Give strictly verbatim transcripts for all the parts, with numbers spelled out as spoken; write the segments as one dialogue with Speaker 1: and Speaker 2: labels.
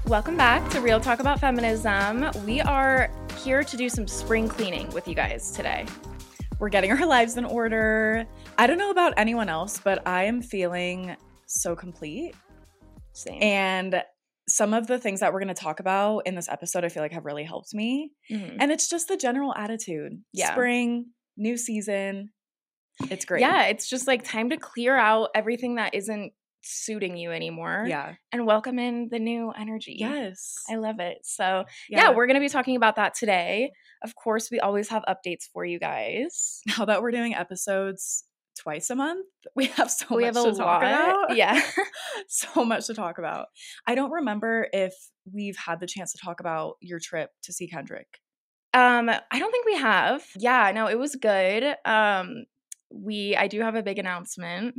Speaker 1: Welcome back to Real Talk About Feminism. We are here to do some spring cleaning with you guys today.
Speaker 2: We're getting our lives in order. I don't know about anyone else, but I am feeling so complete.
Speaker 1: Same.
Speaker 2: And some of the things that we're going to talk about in this episode, I feel like have really helped me.
Speaker 1: Mm-hmm.
Speaker 2: And it's just the general attitude.
Speaker 1: Yeah.
Speaker 2: Spring, new season. It's great.
Speaker 1: Yeah, it's just like time to clear out everything that isn't suiting you anymore.
Speaker 2: Yeah.
Speaker 1: And welcome in the new energy.
Speaker 2: Yes.
Speaker 1: I love it. So
Speaker 2: Yeah,
Speaker 1: yeah, we're going to be talking about that today. Of course, we always have updates for you guys.
Speaker 2: Now that we're doing episodes twice a month, we have so
Speaker 1: we
Speaker 2: much
Speaker 1: have a
Speaker 2: to talk
Speaker 1: lot.
Speaker 2: about.
Speaker 1: Yeah.
Speaker 2: So much to talk about. I don't remember if we've had the chance to talk about your trip to see Kendrick.
Speaker 1: Um, I don't think we have. Yeah, no, it was good. Um, we I do have a big announcement.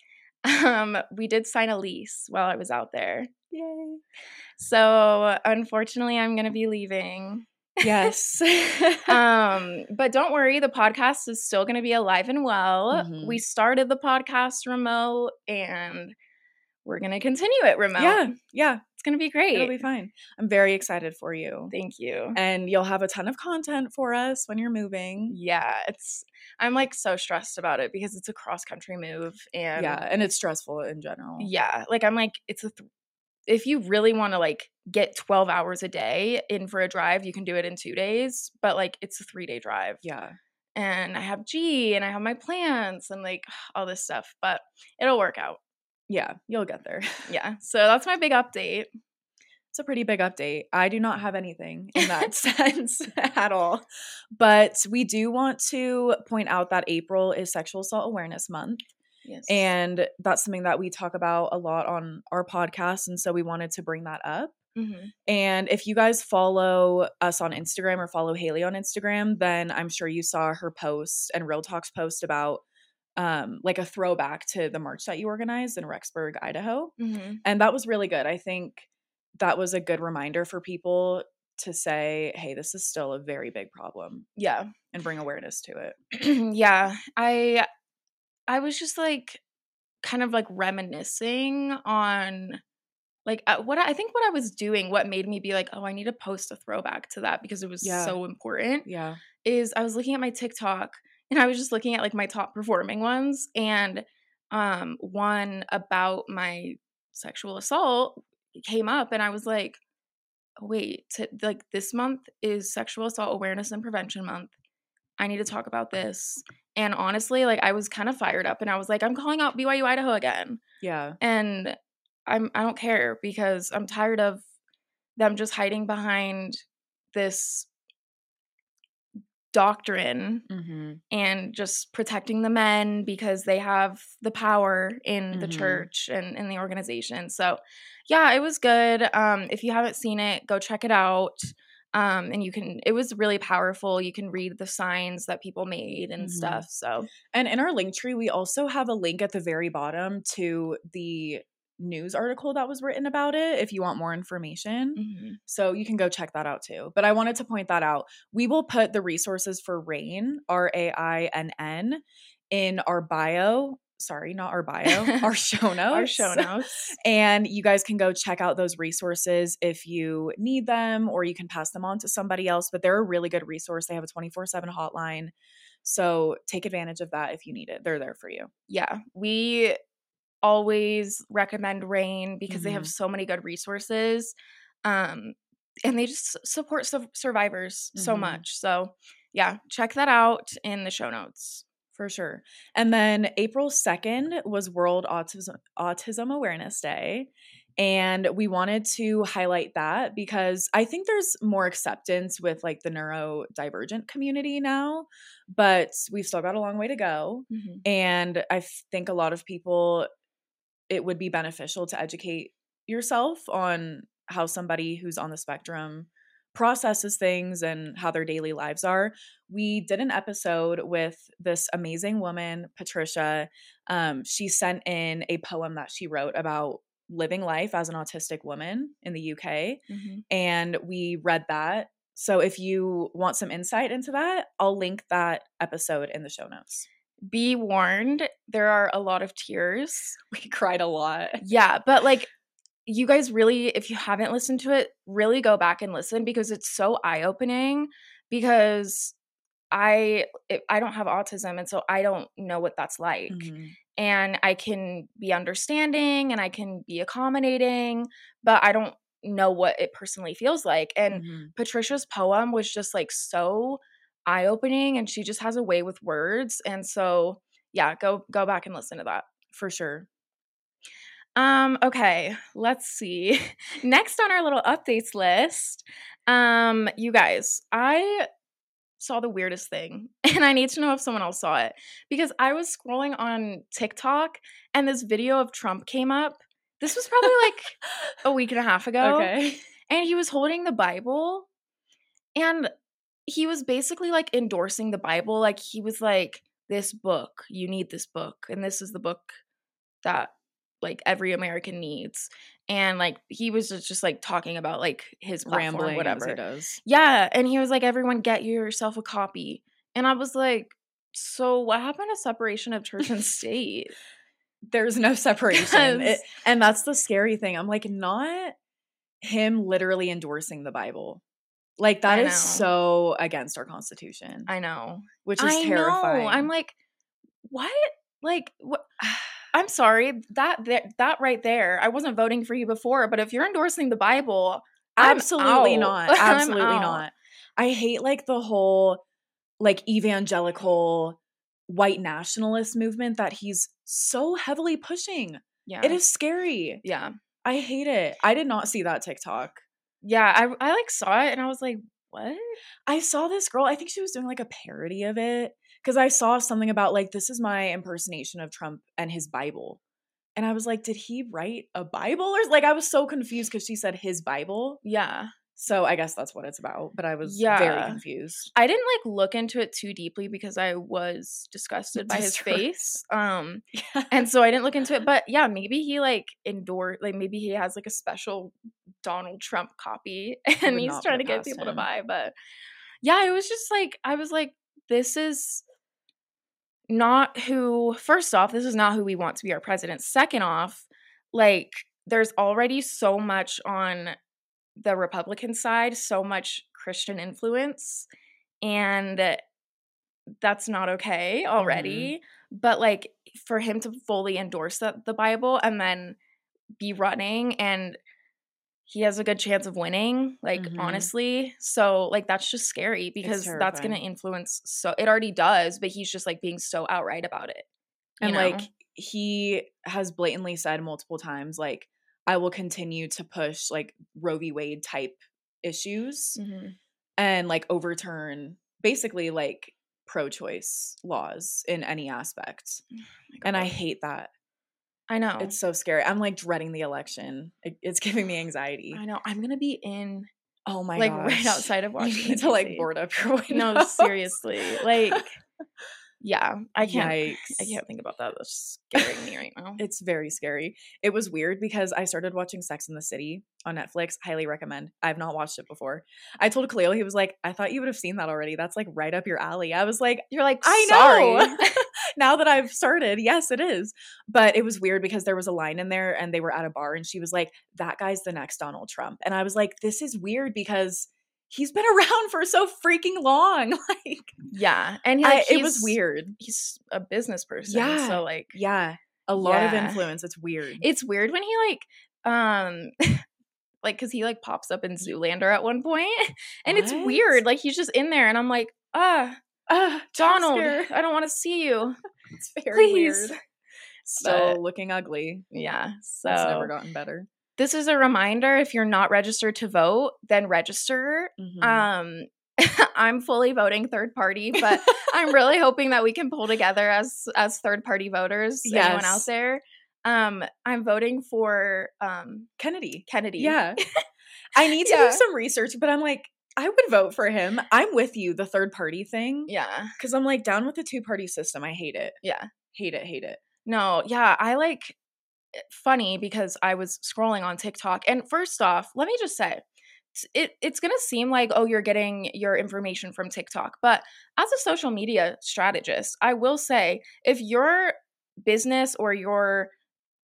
Speaker 1: Um, we did sign a lease while I was out there.
Speaker 2: Yay.
Speaker 1: So unfortunately, I'm going to be leaving.
Speaker 2: Yes.
Speaker 1: um, but don't worry, the podcast is still going to be alive and well.
Speaker 2: Mhm.
Speaker 1: We started the podcast remote and we're going to continue it remote.
Speaker 2: Yeah. Yeah.
Speaker 1: It's going to be great.
Speaker 2: It'll be fine. I'm very excited for you.
Speaker 1: Thank you.
Speaker 2: And you'll have a ton of content for us when you're moving.
Speaker 1: Yeah, it's I'm like so stressed about it because it's a cross country move and
Speaker 2: Yeah, and it's stressful in general.
Speaker 1: Yeah, like I'm like it's a th- if you really want to like get twelve hours a day in for a drive, you can do it in two days, but like it's a three-day drive.
Speaker 2: Yeah.
Speaker 1: And I have G and I have my plants and like all this stuff, but it'll work out.
Speaker 2: Yeah, you'll get there.
Speaker 1: Yeah. So that's my big update.
Speaker 2: It's a pretty big update. I do not have anything in that sense at all. But we do want to point out that April is Sexual Assault Awareness Month.
Speaker 1: Yes.
Speaker 2: And that's something that we talk about a lot on our podcast. And so we wanted to bring that up.
Speaker 1: Mm-hmm.
Speaker 2: And if you guys follow us on Instagram or follow Haley on Instagram, then I'm sure you saw her post and Real Talk's post about um, like a throwback to the march that you organized in Rexburg, Idaho.
Speaker 1: Mm-hmm.
Speaker 2: And that was really good. I think that was a good reminder for people to say, hey, this is still a very big problem.
Speaker 1: Yeah.
Speaker 2: And bring awareness to it.
Speaker 1: Yeah. I I was just like kind of like reminiscing on like uh, what I, I think what I was doing, what made me be like, oh, I need to post a throwback to that because it was
Speaker 2: Yeah.
Speaker 1: so important.
Speaker 2: Yeah.
Speaker 1: Is I was looking at my TikTok and I was just looking at like my top performing ones and um one about my sexual assault came up and I was like, oh, wait, t- like this month is Sexual Assault Awareness and Prevention Month. I need to talk about this. And honestly, like I was kind of fired up and I was like, I'm calling out B Y U Idaho again.
Speaker 2: Yeah.
Speaker 1: And I'm I don't care because I'm tired of them just hiding behind this doctrine
Speaker 2: Mm-hmm.
Speaker 1: and just protecting the men because they have the power in the
Speaker 2: Mhm.
Speaker 1: church and in the organization. So yeah, it was good. Um, if you haven't seen it, go check it out. Um, and you can, it was really powerful. You can read the signs that people made and
Speaker 2: Mhm.
Speaker 1: stuff. So
Speaker 2: And in our link tree, we also have a link at the very bottom to the news article that was written about it if you want more information.
Speaker 1: mhm.
Speaker 2: So you can go check that out too. But I wanted to point that out. We will put the resources for RAINN, R A I N N, in our bio. Sorry, not our bio, our show notes.
Speaker 1: Our show notes.
Speaker 2: And you guys can go check out those resources if you need them, or you can pass them on to somebody else. But they're a really good resource. They have a twenty-four seven hotline. So take advantage of that if you need it. They're there for you.
Speaker 1: Yeah, we always recommend RAINN because they have
Speaker 2: Mhm.
Speaker 1: so many good resources. Um, and they just support su- survivors so
Speaker 2: Mhm.
Speaker 1: much. So yeah, check that out in the show notes.
Speaker 2: For sure. And then April second was World Autism, Autism Awareness Day. And we wanted to highlight that because I think there's more acceptance with like the neurodivergent community now, but we've still got a long way to go.
Speaker 1: Mm-hmm.
Speaker 2: And I think a lot of people, it would be beneficial to educate yourself on how somebody who's on the spectrum processes things and how their daily lives are. We did an episode with this amazing woman, Patricia. Um, she sent in a poem that she wrote about living life as an autistic woman in the U K.
Speaker 1: Mm-hmm.
Speaker 2: And we read that. So if you want some insight into that, I'll link that episode in the show notes.
Speaker 1: Be warned, there are a lot of tears.
Speaker 2: We cried a lot.
Speaker 1: Yeah, but like you guys really, if you haven't listened to it, really go back and listen because it's so eye-opening because I it, I don't have autism and so I don't know what that's like.
Speaker 2: Mm-hmm.
Speaker 1: And I can be understanding and I can be accommodating, but I don't know what it personally feels like. And
Speaker 2: Mm-hmm.
Speaker 1: Patricia's poem was just like so eye-opening and she just has a way with words. And so yeah, go go back and listen to that.
Speaker 2: For sure.
Speaker 1: Um, okay, let's see. Next on our little updates list, um, you guys, I saw the weirdest thing and I need to know if someone else saw it because I was scrolling on TikTok and this video of Trump came up. This was probably like a week and a half ago.
Speaker 2: Okay.
Speaker 1: And he was holding the Bible and he was basically like endorsing the Bible. Like he was like, this book, you need this book. And this is the book that like every American needs. And like he was just, just like talking about like his platform,
Speaker 2: Rambling
Speaker 1: whatever.
Speaker 2: as he does.
Speaker 1: Yeah. And he was like, everyone get yourself a copy. And I was like, so what happened to separation of church and state?
Speaker 2: There's no separation. It, and that's the scary thing. I'm like, not him literally endorsing the Bible. Like that
Speaker 1: I
Speaker 2: is
Speaker 1: know.
Speaker 2: so against our Constitution.
Speaker 1: I know.
Speaker 2: Which is
Speaker 1: I
Speaker 2: terrifying.
Speaker 1: know. I'm like, what? Like, what? I'm sorry. That, that that right there, I wasn't voting for you before, but if you're endorsing the Bible, I'm
Speaker 2: absolutely
Speaker 1: out.
Speaker 2: not.
Speaker 1: I'm
Speaker 2: Absolutely
Speaker 1: out.
Speaker 2: not. I hate like the whole like evangelical white nationalist movement that he's so heavily pushing.
Speaker 1: Yeah.
Speaker 2: It is scary.
Speaker 1: Yeah.
Speaker 2: I hate it. I did not see that TikTok.
Speaker 1: Yeah, I I like saw it and I was like, what?
Speaker 2: I saw this girl, I think she was doing like a parody of it because I saw something about like, this is my impersonation of Trump and his Bible. And I was like, did he write a Bible? Or like, I was so confused because she said his Bible.
Speaker 1: Yeah.
Speaker 2: So I guess that's what it's about. But I was
Speaker 1: Yeah.
Speaker 2: very confused.
Speaker 1: I didn't like look into it too deeply because I was disgusted by his
Speaker 2: Distressed.
Speaker 1: face. Um
Speaker 2: Yeah.
Speaker 1: and so I didn't look into it. But yeah, maybe he like endorsed like maybe he has like a special Donald Trump copy and
Speaker 2: would
Speaker 1: he's
Speaker 2: not
Speaker 1: trying
Speaker 2: put
Speaker 1: to
Speaker 2: it
Speaker 1: get
Speaker 2: past
Speaker 1: people to
Speaker 2: him.
Speaker 1: buy. But yeah, it was just like I was like, this is not who first off, this is not who we want to be our president. Second off, like there's already so much on the Republican side, so much Christian influence, and that's not okay already. Mm-hmm. But like for him to fully endorse the, the Bible and then be running, and he has a good chance of winning, like mm-hmm. honestly. So like that's just scary because that's going to influence. So it already does, but he's just like being so outright about it.
Speaker 2: And
Speaker 1: know?
Speaker 2: like he has blatantly said multiple times, like, I will continue to push like Roe v. Wade type issues mm-hmm. and like overturn basically like pro-choice laws in any aspect. Oh and I hate that.
Speaker 1: I know.
Speaker 2: It's so scary. I'm like dreading the election. It, it's giving me anxiety.
Speaker 1: I know. I'm going to be in
Speaker 2: oh my
Speaker 1: like
Speaker 2: gosh.
Speaker 1: right outside of Washington.
Speaker 2: You need to like board up your window.
Speaker 1: No, seriously. Like yeah, I can't.
Speaker 2: Yikes.
Speaker 1: I can't think about that. That's scaring me right now.
Speaker 2: It's very scary. It was weird because I started watching Sex and the City on Netflix. Highly recommend. I've not watched it before. I told Khalil, he was like, I thought you would have seen that already. That's like right up your alley. I was like,
Speaker 1: you're like,
Speaker 2: I
Speaker 1: sorry.
Speaker 2: know. Now that I've started, yes, it is. But it was weird because there was a line in there and they were at a bar and she was like, that guy's the next Donald Trump. And I was like, this is weird because he's been around for so freaking long. Like,
Speaker 1: yeah. And like,
Speaker 2: I, it was weird.
Speaker 1: He's a business person.
Speaker 2: Yeah.
Speaker 1: So like,
Speaker 2: yeah, a lot
Speaker 1: yeah.
Speaker 2: of influence. It's weird.
Speaker 1: It's weird when he like, um, like, cause he like pops up in Zoolander at one point and what? It's weird. Like he's just in there and I'm like, ah, uh, Donald, I don't want to see you.
Speaker 2: It's very
Speaker 1: Please.
Speaker 2: Weird. Still but, looking ugly.
Speaker 1: Yeah. So
Speaker 2: it's never gotten better.
Speaker 1: This is a reminder, if you're not registered to vote, then register. Mm-hmm. Um, I'm fully voting third party, but I'm really hoping that we can pull together as as third party voters. Yes. Anyone out there? Um, I'm voting for um,
Speaker 2: Kennedy.
Speaker 1: Kennedy.
Speaker 2: Yeah. I need to yeah. do some research, but I'm like, I would vote for him. I'm with you, the third party thing.
Speaker 1: Yeah.
Speaker 2: Because I'm like down with the two party system. I hate it.
Speaker 1: Yeah.
Speaker 2: Hate it, hate it.
Speaker 1: No, yeah, I like funny because I was scrolling on TikTok and first off, let me just say it it's going to seem like, oh, you're getting your information from TikTok, but as a social media strategist, I will say if your business or your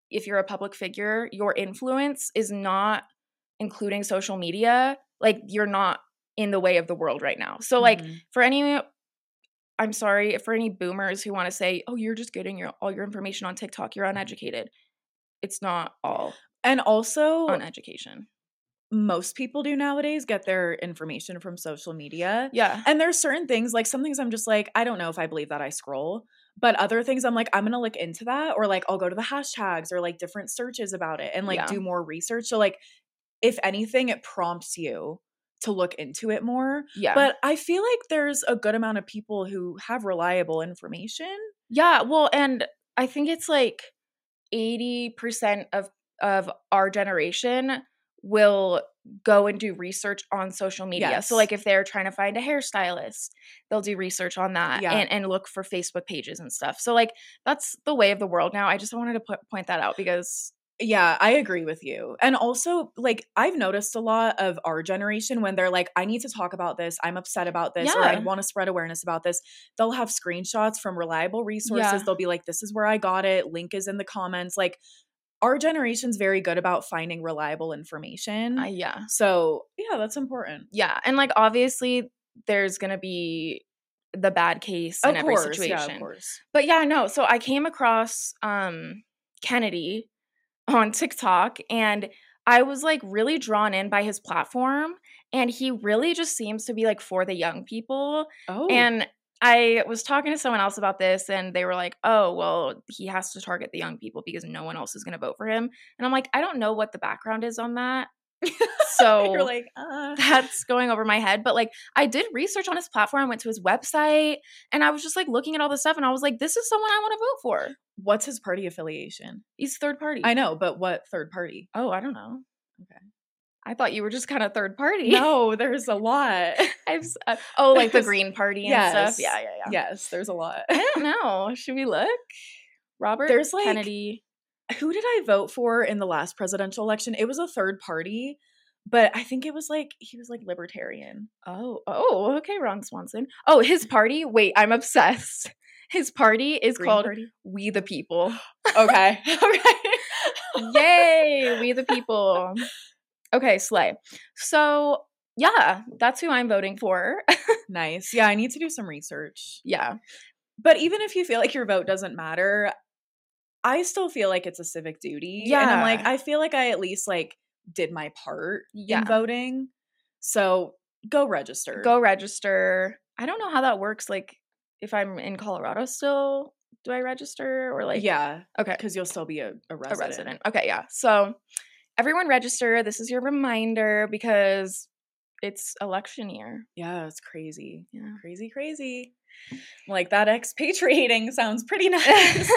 Speaker 1: if you're a public figure, your influence is not including social media. Like, you're not in the way of the world right now. So, like,
Speaker 2: Mhm.
Speaker 1: for any, I'm sorry, for any boomers who want to say, oh, you're just getting your all your information on TikTok, you're uneducated. It's not all
Speaker 2: And also,
Speaker 1: on education.
Speaker 2: most people do nowadays get their information from social media.
Speaker 1: Yeah.
Speaker 2: And there's certain things, like some things I'm just like, I don't know if I believe that I scroll. But other things I'm like, I'm going to look into that. Or like, I'll go to the hashtags or like different searches about it and like
Speaker 1: Yeah.
Speaker 2: do more research. So like, if anything, it prompts you to look into it more.
Speaker 1: Yeah.
Speaker 2: But I feel like there's a good amount of people who have reliable information.
Speaker 1: Yeah. Well, and I think it's like eighty percent of, of our generation will go and do research on social media.
Speaker 2: Yes.
Speaker 1: So like if they're trying to find a hairstylist, they'll do research on that
Speaker 2: Yeah.
Speaker 1: and, and look for Facebook pages and stuff. So like that's the way of the world now. I just wanted to put, point that out because
Speaker 2: yeah, I agree with you. And also, like, I've noticed a lot of our generation when they're like, I need to talk about this. I'm upset about this. Or I
Speaker 1: Yeah.
Speaker 2: want to spread awareness about this. They'll have screenshots from reliable resources.
Speaker 1: Yeah.
Speaker 2: They'll be like, this is where I got it. Link is in the comments. Like, our generation's very good about finding reliable information.
Speaker 1: uh, yeah.
Speaker 2: So, yeah, that's important.
Speaker 1: Yeah. And like obviously there's going to be the bad case in
Speaker 2: Of
Speaker 1: every
Speaker 2: course.
Speaker 1: situation.
Speaker 2: Yeah, of course.
Speaker 1: But yeah, no. So I came across um Kennedy on TikTok and I was like really drawn in by his platform, and he really just seems to be like for the young people.
Speaker 2: Oh.
Speaker 1: And I was talking to someone else about this and they were like, oh, well, he has to target the young people because no one else is going to vote for him. And I'm like, I don't know what the background is on that. So
Speaker 2: you're like, uh.
Speaker 1: that's going over my head. But like I did research on his platform. I went to his website and I was just like looking at all this stuff and I was like, this is someone I want to vote for.
Speaker 2: What's his party affiliation?
Speaker 1: He's third party.
Speaker 2: I know, but what third party?
Speaker 1: Oh, I don't know.
Speaker 2: Okay.
Speaker 1: I thought you were just kind of third party.
Speaker 2: No, there's a lot.
Speaker 1: I've uh, oh, like the Green Party and
Speaker 2: yes.
Speaker 1: stuff. Yeah, yeah, yeah.
Speaker 2: Yes, there's a lot.
Speaker 1: I don't know. Should we look? Robert
Speaker 2: There's like
Speaker 1: Kennedy.
Speaker 2: Who did I vote for in the last presidential election? It was a third party, but I think it was like he was like libertarian.
Speaker 1: Oh, oh, okay, Ron Swanson. Oh, his party. Wait, I'm obsessed. His party is
Speaker 2: Green
Speaker 1: called
Speaker 2: Party?
Speaker 1: We the People.
Speaker 2: Okay. Okay.
Speaker 1: Yay, We the People. Okay, slay. So yeah, that's who I'm voting for.
Speaker 2: Nice. Yeah, I need to do some research.
Speaker 1: Yeah.
Speaker 2: But even if you feel like your vote doesn't matter, I still feel like it's a civic duty.
Speaker 1: Yeah.
Speaker 2: And I'm like, I feel like I at least like did my part
Speaker 1: Yeah.
Speaker 2: in voting. So go register.
Speaker 1: Go register. I don't know how that works. Like if I'm in Colorado still, do I register or like
Speaker 2: yeah.
Speaker 1: Okay.
Speaker 2: Because you'll still be a, a resident.
Speaker 1: A resident. Okay, yeah. So everyone register. This is your reminder because it's election year.
Speaker 2: Yeah, it's crazy.
Speaker 1: Yeah.
Speaker 2: Crazy, crazy. Like that expatriating sounds pretty nice.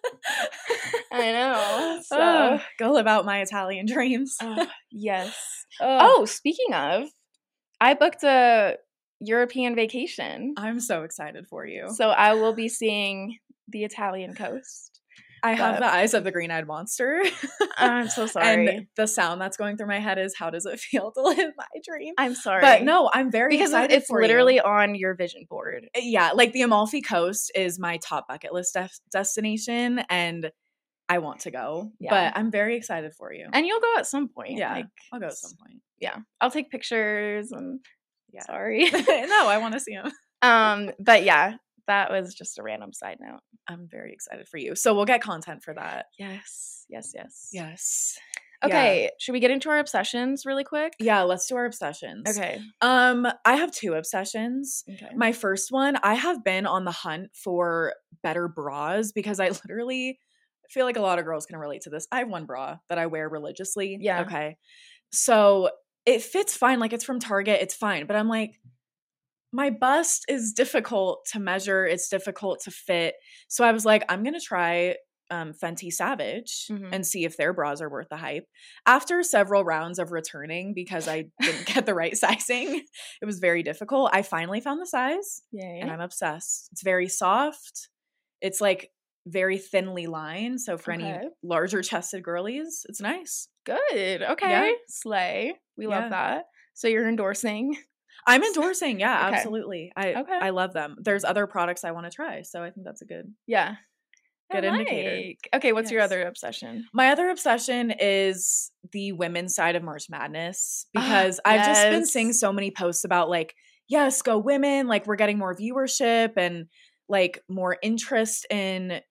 Speaker 1: I know. So
Speaker 2: Oh, go live out my Italian dreams.
Speaker 1: oh, yes.
Speaker 2: Oh,
Speaker 1: Oh, speaking of, I booked a European vacation.
Speaker 2: I'm so excited for you.
Speaker 1: So I will be seeing the Italian coast.
Speaker 2: I have
Speaker 1: but-
Speaker 2: the eyes of the green-eyed monster.
Speaker 1: I'm so sorry.
Speaker 2: And the sound that's going through my head is, how does it feel to live my dream?
Speaker 1: I'm sorry.
Speaker 2: But no, I'm very
Speaker 1: because
Speaker 2: excited
Speaker 1: it's
Speaker 2: for
Speaker 1: literally
Speaker 2: you.
Speaker 1: on your vision board.
Speaker 2: Yeah, like the Amalfi Coast is my top bucket list def- destination, and I want to go.
Speaker 1: Yeah.
Speaker 2: But I'm very excited for you.
Speaker 1: And you'll go at some point.
Speaker 2: yeah,
Speaker 1: Like,
Speaker 2: I'll go at some point.
Speaker 1: yeah. I'll take pictures and
Speaker 2: Yeah.
Speaker 1: sorry.
Speaker 2: No, I want to see them.
Speaker 1: um, but yeah, that was just a random side note.
Speaker 2: I'm very excited for you. So we'll get content for that.
Speaker 1: Yes. Yes, yes.
Speaker 2: Yes.
Speaker 1: Okay, should we get into our obsessions really quick?
Speaker 2: Yeah, let's do our obsessions.
Speaker 1: Okay.
Speaker 2: Um, I have two obsessions.
Speaker 1: Okay.
Speaker 2: My first one, I have been on the hunt for better bras because I literally feel like a lot of girls can relate to this. I have one bra that I wear religiously.
Speaker 1: Yeah.
Speaker 2: Okay. So it fits fine. Like it's from Target. It's fine. But I'm like, my bust is difficult to measure. It's difficult to fit. So I was like, I'm going to try um, Fenty Savage
Speaker 1: Mhm.
Speaker 2: and see if their bras are worth the hype. After several rounds of returning because I didn't get the right sizing, it was very difficult. I finally found the size
Speaker 1: Yay.
Speaker 2: and I'm obsessed. It's very soft. It's like very thinly lined. So for
Speaker 1: Okay.
Speaker 2: any larger chested girlies, it's nice.
Speaker 1: Good. Okay. Slay. We love
Speaker 2: Yeah.
Speaker 1: that. So you're endorsing.
Speaker 2: I'm endorsing. Yeah,
Speaker 1: Okay.
Speaker 2: absolutely. I
Speaker 1: Okay.
Speaker 2: I love them. There's other products I want to try. So I think that's a good.
Speaker 1: Yeah.
Speaker 2: Good
Speaker 1: I
Speaker 2: indicator.
Speaker 1: like. Okay, what's your
Speaker 2: Yes.
Speaker 1: other obsession?
Speaker 2: My other obsession is the women's side of March Madness
Speaker 1: Ah,
Speaker 2: because I've just been
Speaker 1: yes.
Speaker 2: seeing so many posts about like, yes, go women, like we're getting more viewership and like more interest in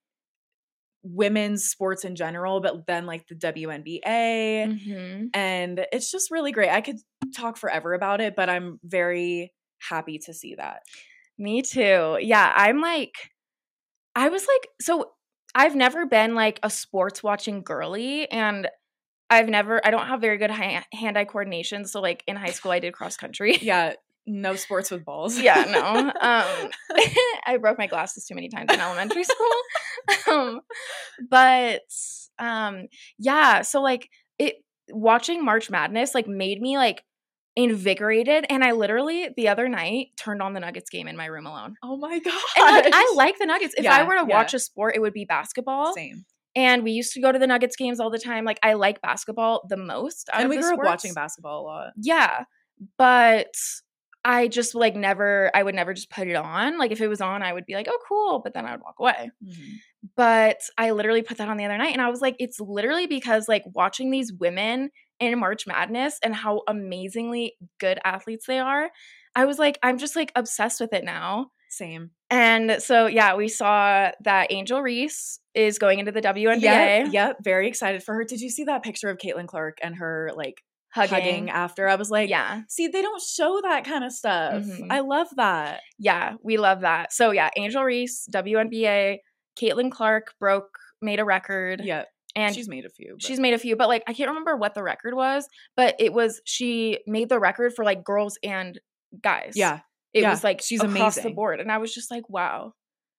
Speaker 2: women's sports in general, but then like the W N B A.
Speaker 1: Mm-hmm.
Speaker 2: And it's just really great. I could talk forever about it, but I'm very happy to see that.
Speaker 1: Me too. Yeah, I'm like, I was like, so I've never been like a sports watching girly, and I've never, I don't have very good ha- hand-eye coordination. So like in high school, I did cross country.
Speaker 2: Yeah, no sports with balls.
Speaker 1: Yeah, no. Um, I broke my glasses too many times in elementary school. um, but um, yeah, so like it watching March Madness like made me like invigorated, and I literally the other night turned on the Nuggets game in my room alone.
Speaker 2: Oh my god!
Speaker 1: And like I like the Nuggets. If
Speaker 2: Yeah,
Speaker 1: I were to
Speaker 2: yeah.
Speaker 1: watch a sport, it would be basketball.
Speaker 2: Same.
Speaker 1: And we used to go to the Nuggets games all the time. Like I like basketball the most. Out
Speaker 2: And
Speaker 1: of
Speaker 2: we
Speaker 1: the
Speaker 2: grew
Speaker 1: sports.
Speaker 2: up watching basketball a lot.
Speaker 1: Yeah, but I just like never. I would never just put it on. Like if it was on, I would be like, oh cool, but then I would walk away.
Speaker 2: Mm-hmm.
Speaker 1: But I literally put that on the other night, and I was like, it's literally because like watching these women in March Madness and how amazingly good athletes they are. I was like, I'm just like obsessed with it now.
Speaker 2: Same.
Speaker 1: And so yeah, we saw that Angel Reese is going into the W N B A.
Speaker 2: Yep, yep, very excited for her. Did you see that picture of Caitlin Clark and her like hugging, hugging after? I was like,
Speaker 1: yeah.
Speaker 2: See, they don't show that kind of stuff.
Speaker 1: Mm-hmm.
Speaker 2: I love that.
Speaker 1: Yeah, we love that. So yeah, Angel Reese, W N B A, Caitlin Clark broke, made a record.
Speaker 2: Yeah.
Speaker 1: And
Speaker 2: she's made a few. But.
Speaker 1: She's made a few, but like I can't remember what the record was, but it was she made the record for like girls and guys.
Speaker 2: Yeah.
Speaker 1: It
Speaker 2: yeah.
Speaker 1: was like
Speaker 2: she's
Speaker 1: across
Speaker 2: amazing.
Speaker 1: the board. And I was just like, wow.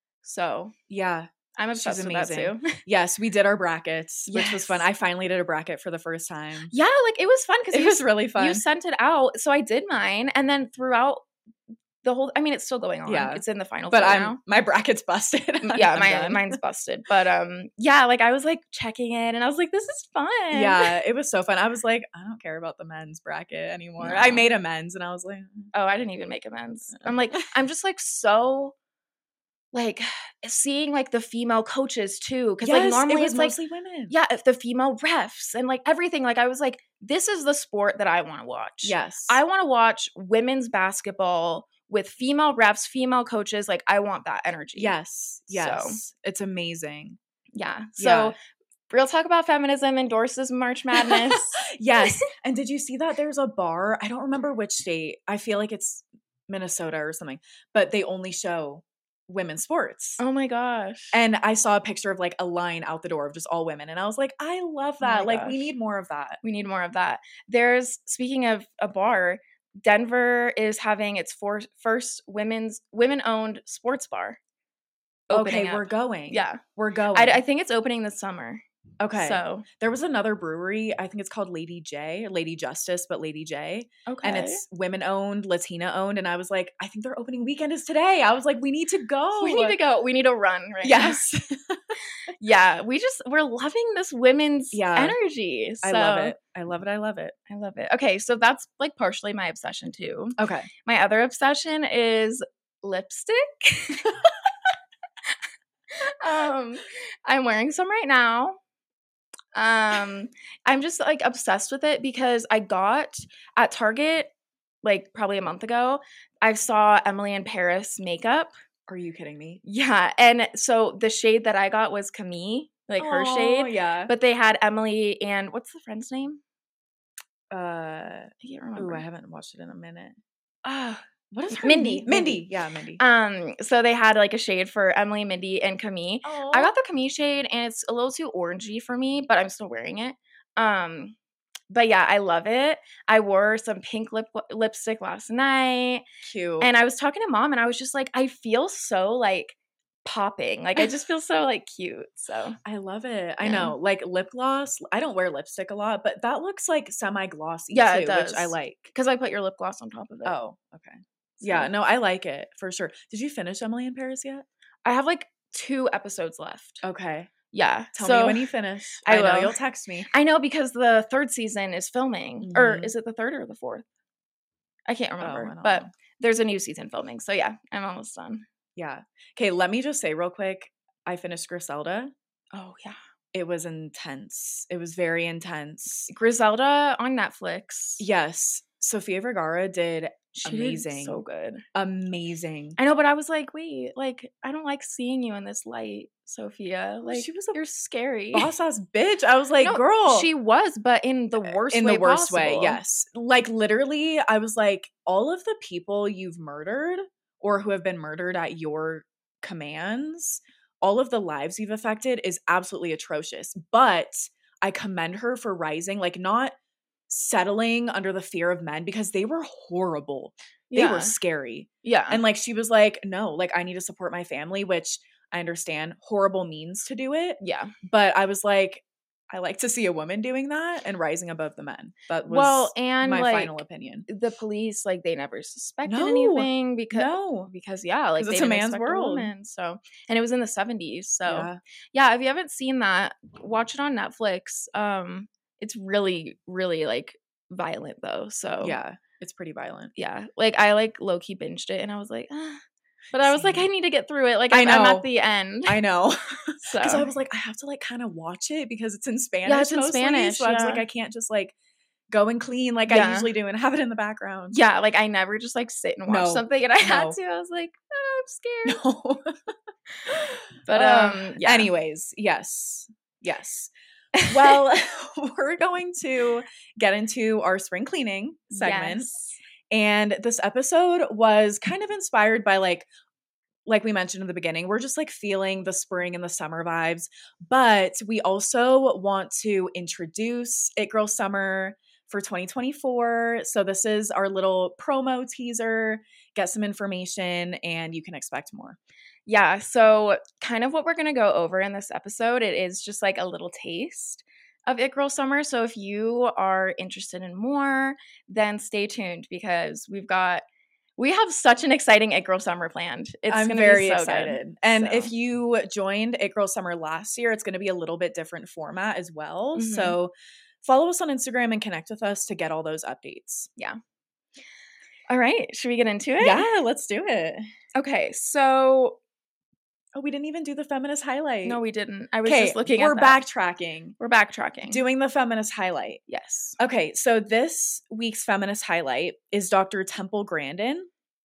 Speaker 1: So
Speaker 2: yeah.
Speaker 1: I'm obsessed
Speaker 2: she's
Speaker 1: with
Speaker 2: amazing.
Speaker 1: that too.
Speaker 2: Yes, we did our brackets,
Speaker 1: yes.
Speaker 2: which was fun. I finally did a bracket for the first time.
Speaker 1: Yeah, like it was fun because
Speaker 2: it
Speaker 1: you,
Speaker 2: was really fun.
Speaker 1: You sent it out. So I did mine. And then throughout the whole, I mean, it's still going on. Yeah. It's in the final
Speaker 2: but
Speaker 1: four
Speaker 2: I'm,
Speaker 1: now.
Speaker 2: my bracket's busted.
Speaker 1: yeah, my, mine's busted. But um, yeah, like I was like checking it and I was like, this is fun.
Speaker 2: Yeah, it was so fun. I was like, I don't care about the men's bracket anymore. No. I made a men's and I was like,
Speaker 1: oh, I didn't even make a men's. I'm like, I'm just like so like seeing like the female coaches too. Cause
Speaker 2: yes,
Speaker 1: like normally
Speaker 2: it was
Speaker 1: it's
Speaker 2: mostly
Speaker 1: like
Speaker 2: women.
Speaker 1: Yeah, the female refs and like everything. Like I was like, this is the sport that I want to watch.
Speaker 2: Yes.
Speaker 1: I want to watch women's basketball with female refs, female coaches. Like I want that energy.
Speaker 2: Yes. Yes.
Speaker 1: So,
Speaker 2: it's amazing.
Speaker 1: Yeah. So
Speaker 2: yeah.
Speaker 1: Real Talk About Feminism endorses March Madness.
Speaker 2: Yes. And did you see that there's a bar? I don't remember which state. I feel like it's Minnesota or something, but they only show women's sports.
Speaker 1: Oh my gosh.
Speaker 2: And I saw a picture of like a line out the door of just all women. And I was like, I love that. Oh like gosh. We need more of that.
Speaker 1: We need more of that. There's, speaking of a bar, Denver is having its for, first women's women-owned sports bar.
Speaker 2: Okay,
Speaker 1: up.
Speaker 2: we're going.
Speaker 1: Yeah.
Speaker 2: We're going.
Speaker 1: I, I think it's opening this summer.
Speaker 2: Okay.
Speaker 1: So
Speaker 2: there was another brewery. I think it's called Lady J, Lady Justice, but Lady J.
Speaker 1: Okay.
Speaker 2: And it's women owned, Latina owned. And I was like, I think their opening weekend is today. I was like, we need to go.
Speaker 1: We need to go. We need to run right
Speaker 2: yes.
Speaker 1: now. Yeah. We just, we're loving this women's
Speaker 2: yeah.
Speaker 1: energy. So
Speaker 2: I love it. I love it. I love it.
Speaker 1: I love it. Okay. So that's like partially my obsession too.
Speaker 2: Okay.
Speaker 1: My other obsession is lipstick. um, I'm wearing some right now. Um, I'm just like obsessed with it because I got at Target like probably a month ago, I saw Emily in Paris makeup.
Speaker 2: Are you kidding me?
Speaker 1: Yeah. And so the shade that I got was Camille, like
Speaker 2: Aww,
Speaker 1: her shade.
Speaker 2: Yeah.
Speaker 1: But they had Emily and what's the friend's name?
Speaker 2: Uh, I
Speaker 1: can't remember.
Speaker 2: Ooh, I haven't watched it in a minute.
Speaker 1: Ah. Uh,
Speaker 2: What is her
Speaker 1: Mindy.
Speaker 2: name? Mindy. Yeah, Mindy.
Speaker 1: Um, so they had like a shade for Emily, Mindy, and Camille.
Speaker 2: Aww.
Speaker 1: I got the Camille shade and it's a little too orangey for me, but I'm still wearing it. Um, but yeah, I love it. I wore some pink lip lipstick last night.
Speaker 2: Cute.
Speaker 1: And I was talking to mom and I was just like, I feel so like popping. Like I just feel so like cute. So
Speaker 2: I love it.
Speaker 1: Yeah.
Speaker 2: I know. Like lip gloss. I don't wear lipstick a lot, but that looks like semi-glossy
Speaker 1: yeah,
Speaker 2: too,
Speaker 1: it does.
Speaker 2: which I like.
Speaker 1: Because I put your lip gloss on top of it.
Speaker 2: Oh, okay.
Speaker 1: So.
Speaker 2: Yeah, no, I like it for sure. Did you finish Emily in Paris yet?
Speaker 1: I have like two episodes left.
Speaker 2: Okay.
Speaker 1: Yeah.
Speaker 2: Tell
Speaker 1: so
Speaker 2: me when you finish.
Speaker 1: I,
Speaker 2: I know
Speaker 1: will.
Speaker 2: You'll text me.
Speaker 1: I know because the third season is filming.
Speaker 2: Mm-hmm.
Speaker 1: Or is it the third or the fourth? I can't remember.
Speaker 2: Oh, I
Speaker 1: but
Speaker 2: know.
Speaker 1: There's a new season filming. So yeah, I'm almost done.
Speaker 2: Yeah. Okay, let me just say real quick. I finished Griselda.
Speaker 1: Oh, yeah.
Speaker 2: It was intense. It was very intense.
Speaker 1: Griselda on Netflix.
Speaker 2: Yes. Sofia Vergara did
Speaker 1: She
Speaker 2: amazing.
Speaker 1: did so good.
Speaker 2: Amazing.
Speaker 1: I know, but I was like, wait, like, I don't like seeing you in this light, Sophia. Like,
Speaker 2: she was a
Speaker 1: you're scary.
Speaker 2: boss ass bitch. I was like,
Speaker 1: no,
Speaker 2: girl.
Speaker 1: She was, but in the worst
Speaker 2: in
Speaker 1: way
Speaker 2: the worst
Speaker 1: possible.
Speaker 2: way, yes. Like, literally, I was like, all of the people you've murdered or who have been murdered at your commands, all of the lives you've affected is absolutely atrocious. But I commend her for rising, like, not settling under the fear of men, because they were horrible. They
Speaker 1: Yeah.
Speaker 2: were scary.
Speaker 1: Yeah.
Speaker 2: And like, she was like, no, like, I need to support my family, which I understand horrible means to do it.
Speaker 1: Yeah.
Speaker 2: But I was like, I like to see a woman doing that and rising above the men. That was
Speaker 1: well, and
Speaker 2: my
Speaker 1: like,
Speaker 2: final opinion.
Speaker 1: The police, like, they never suspected
Speaker 2: No.
Speaker 1: anything because
Speaker 2: No.
Speaker 1: because yeah, like,
Speaker 2: 'Cause
Speaker 1: they
Speaker 2: it's a
Speaker 1: didn't
Speaker 2: man's
Speaker 1: expect a
Speaker 2: world.
Speaker 1: woman. So, and it was in the seventies. So
Speaker 2: Yeah.
Speaker 1: yeah, if you haven't seen that, watch it on Netflix. Um, it's really, really like violent though. So
Speaker 2: Yeah, it's pretty violent.
Speaker 1: yeah, like I like low key binged it, and I was like, ah. But I was like,
Speaker 2: Same.
Speaker 1: I need to get through it. Like,
Speaker 2: I
Speaker 1: I'm, I'm
Speaker 2: know.
Speaker 1: at the end.
Speaker 2: I know.
Speaker 1: So
Speaker 2: Because I was like, I have to like kind of watch it because it's in Spanish.
Speaker 1: Yeah, it's in
Speaker 2: mostly,
Speaker 1: Spanish,
Speaker 2: So I was
Speaker 1: yeah.
Speaker 2: like, I can't just like go and clean like I
Speaker 1: Yeah.
Speaker 2: usually do and have it in the background.
Speaker 1: yeah, like I never just like sit and watch
Speaker 2: No.
Speaker 1: something, and I had
Speaker 2: No.
Speaker 1: to. I was like, oh, I'm scared.
Speaker 2: No.
Speaker 1: But
Speaker 2: Uh,
Speaker 1: um, yeah.
Speaker 2: Anyways, yes. Yes. Well, we're going to get into our spring cleaning segment.
Speaker 1: Yes.
Speaker 2: And this episode was kind of inspired by like like we mentioned in the beginning, we're just like feeling the spring and the summer vibes, but we also want to introduce It Girl Summer for twenty twenty-four. So this is our little promo teaser, get some information, and you can expect more.
Speaker 1: Yeah, so kind of what we're going to go over in this episode, it is just like a little taste of It Girl Summer. So if you are interested in more, then stay tuned because we've got we have such an exciting It Girl Summer planned. It's
Speaker 2: I'm
Speaker 1: going to
Speaker 2: very
Speaker 1: be so
Speaker 2: excited.
Speaker 1: good.
Speaker 2: And
Speaker 1: So.
Speaker 2: if you joined It Girl Summer last year, it's going to be a little bit different format as well.
Speaker 1: Mhm.
Speaker 2: So follow us on Instagram and connect with us to get all those updates.
Speaker 1: Yeah. All right, should we get into it?
Speaker 2: Yeah, let's do it.
Speaker 1: Okay, so
Speaker 2: Oh, we didn't even do the feminist highlight.
Speaker 1: no, we didn't. I was
Speaker 2: Okay,
Speaker 1: just looking
Speaker 2: we're
Speaker 1: at that.
Speaker 2: backtracking.
Speaker 1: We're backtracking.
Speaker 2: Doing the feminist highlight.
Speaker 1: Yes.
Speaker 2: Okay, so this week's feminist highlight is Doctor Temple Grandin.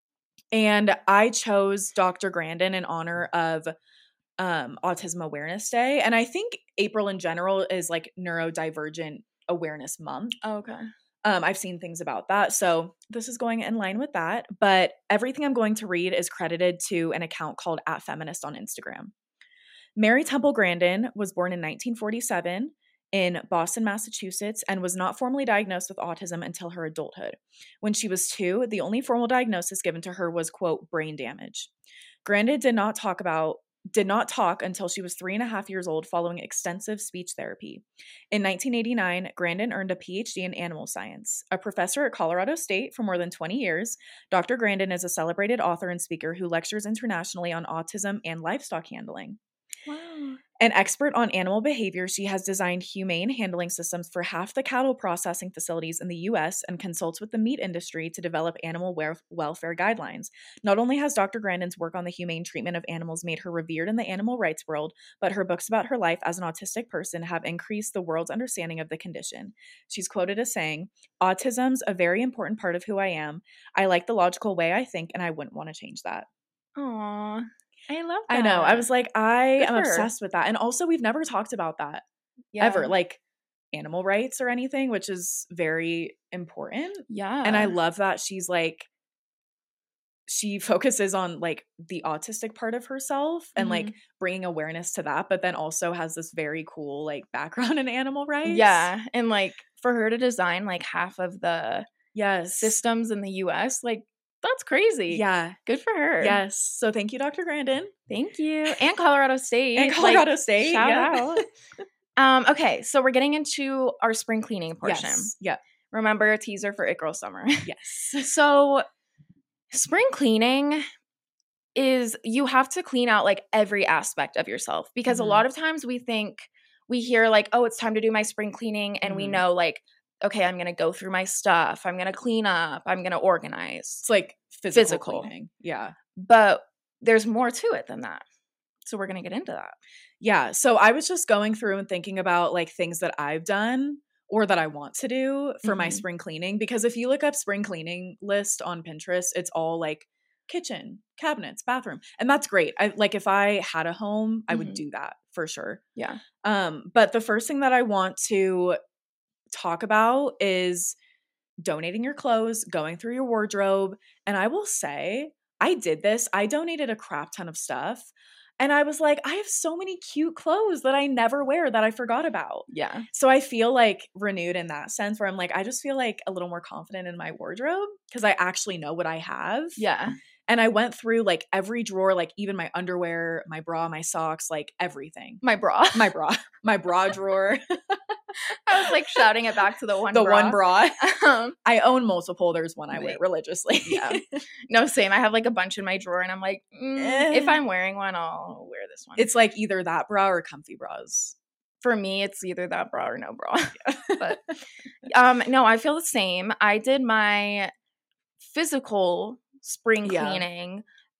Speaker 2: And I chose Doctor Grandin in honor of um, Autism Awareness Day. And I think April in general is like Neurodivergent Awareness Month.
Speaker 1: Oh, okay.
Speaker 2: Um, I've seen things about that. So this is going in line with that. But everything I'm going to read is credited to an account called at Feminist on Instagram. Mary Temple Grandin was born in nineteen forty-seven in Boston, Massachusetts, and was not formally diagnosed with autism until her adulthood. When she was two, the only formal diagnosis given to her was, quote, brain damage. Grandin did not talk about did not talk until she was three and a half years old following extensive speech therapy. In nineteen eighty-nine, Grandin earned a P H D in animal science. A professor at Colorado State for more than twenty years, Doctor Grandin is a celebrated author and speaker who lectures internationally on autism and livestock handling.
Speaker 1: Wow.
Speaker 2: An expert on animal behavior, she has designed humane handling systems for half the cattle processing facilities in the U S and consults with the meat industry to develop animal wel- welfare guidelines. Not only has Doctor Grandin's work on the humane treatment of animals made her revered in the animal rights world, but her books about her life as an autistic person have increased the world's understanding of the condition. She's quoted as saying, "Autism's a very important part of who I am. I like the logical way I think, and I wouldn't want to change that."
Speaker 1: Aw. I love that.
Speaker 2: I know. I was like, I
Speaker 1: Good
Speaker 2: am
Speaker 1: for her.
Speaker 2: obsessed with that. And also, we've never talked about that
Speaker 1: yeah.
Speaker 2: ever, like animal rights or anything, which is very important.
Speaker 1: Yeah.
Speaker 2: And I love that she's like, she focuses on like the autistic part of herself and
Speaker 1: Mhm.
Speaker 2: like bringing awareness to that, but then also has this very cool like background in animal rights.
Speaker 1: Yeah. And like for her to design like half of the
Speaker 2: Yes.
Speaker 1: systems in the U S, like that's crazy.
Speaker 2: Yeah.
Speaker 1: Good for her.
Speaker 2: Yes. So thank you, Doctor Grandin.
Speaker 1: Thank you. And Colorado State.
Speaker 2: And Colorado
Speaker 1: like,
Speaker 2: State.
Speaker 1: Shout
Speaker 2: yeah.
Speaker 1: out. um, okay, so we're getting into our spring cleaning portion.
Speaker 2: Yes. Yeah.
Speaker 1: Remember a teaser for It Girl Summer.
Speaker 2: Yes.
Speaker 1: So spring cleaning is you have to clean out like every aspect of yourself because
Speaker 2: Mhm.
Speaker 1: a lot of times we think we hear like, oh, it's time to do my spring cleaning. And
Speaker 2: Mhm.
Speaker 1: we know like, okay, I'm going to go through my stuff. I'm going to clean up. I'm going to organize.
Speaker 2: It's like physical,
Speaker 1: Physical.
Speaker 2: cleaning. Yeah.
Speaker 1: But there's more to it than that. So we're going to get into that.
Speaker 2: Yeah. So I was just going through and thinking about like things that I've done or that I want to do for
Speaker 1: Mm-hmm.
Speaker 2: my spring cleaning. Because if you look up spring cleaning list on Pinterest, it's all like kitchen, cabinets, bathroom. And that's great. I like if I had a home, I would
Speaker 1: Mm-hmm.
Speaker 2: do that for sure.
Speaker 1: Yeah.
Speaker 2: Um, but the first thing that I want to talk about is donating your clothes, going through your wardrobe. And I will say, I did this. I donated a crap ton of stuff. And I was like, I have so many cute clothes that I never wear that I forgot about.
Speaker 1: Yeah.
Speaker 2: So I feel like renewed in that sense where I'm like, I just feel like a little more confident in my wardrobe because I actually know what I have.
Speaker 1: Yeah.
Speaker 2: And I went through like every drawer, like even my underwear, my bra, my socks, like everything.
Speaker 1: My bra.
Speaker 2: My bra. My bra drawer.
Speaker 1: I was like shouting it back to the one
Speaker 2: the
Speaker 1: bra.
Speaker 2: one bra.
Speaker 1: Um,
Speaker 2: I own multiple. There's one I wear
Speaker 1: Right.
Speaker 2: religiously.
Speaker 1: Yeah. No, same. I have like a bunch in my drawer and I'm like, mm,
Speaker 2: Eh.
Speaker 1: if I'm wearing one, I'll wear this one.
Speaker 2: It's like either that bra or comfy bras.
Speaker 1: For me, it's either that bra or no bra. But um, no, I feel the same. I did my physical spring
Speaker 2: Yeah.
Speaker 1: cleaning